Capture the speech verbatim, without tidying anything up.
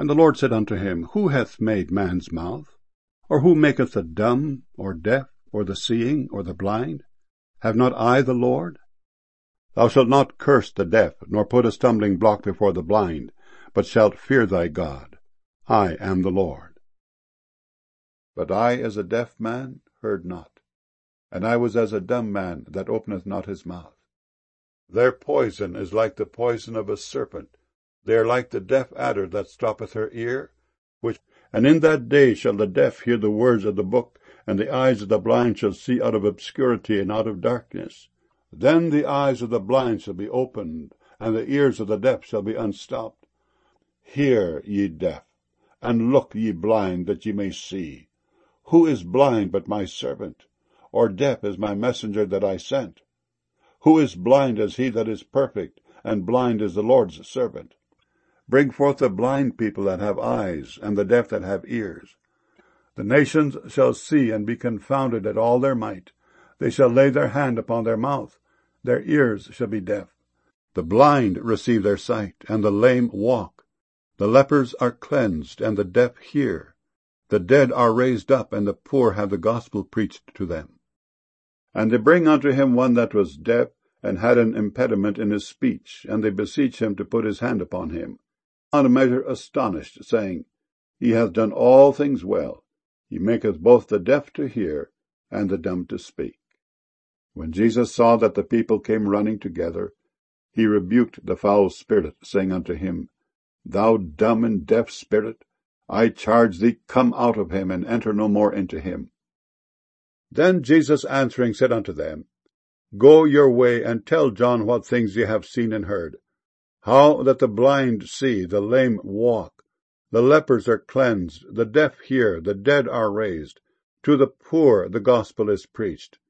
And the Lord said unto him, Who hath made man's mouth? Or who maketh the dumb, or deaf, or the seeing, or the blind? Have not I the Lord? Thou shalt not curse the deaf, nor put a stumbling block before the blind, but shalt fear thy God. I am the Lord. But I, as a deaf man, heard not, and I was as a dumb man that openeth not his mouth. Their poison is like the poison of a serpent. They are like the deaf adder that stoppeth her ear. Which, and in that day shall the deaf hear the words of the book, and the eyes of the blind shall see out of obscurity and out of darkness. Then the eyes of the blind shall be opened, and the ears of the deaf shall be unstopped. Hear, ye deaf, and look, ye blind, that ye may see. Who is blind but my servant? Or deaf as my messenger that I sent? Who is blind as he that is perfect, and blind as the Lord's servant? Bring forth the blind people that have eyes, and the deaf that have ears. The nations shall see and be confounded at all their might. They shall lay their hand upon their mouth. Their ears shall be deaf. The blind receive their sight, and the lame walk. The lepers are cleansed, and the deaf hear. The dead are raised up, and the poor have the gospel preached to them. And they bring unto him one that was deaf, and had an impediment in his speech, and they beseech him to put his hand upon him. On a measure astonished, saying, He hath done all things well. He maketh both the deaf to hear, and the dumb to speak. When Jesus saw that the people came running together, he rebuked the foul spirit, saying unto him, Thou dumb and deaf spirit, I charge thee, come out of him, and enter no more into him. Then Jesus answering said unto them, Go your way, and tell John what things ye have seen and heard, how that the blind see, the lame walk, the lepers are cleansed, the deaf hear, the dead are raised. To the poor the gospel is preached.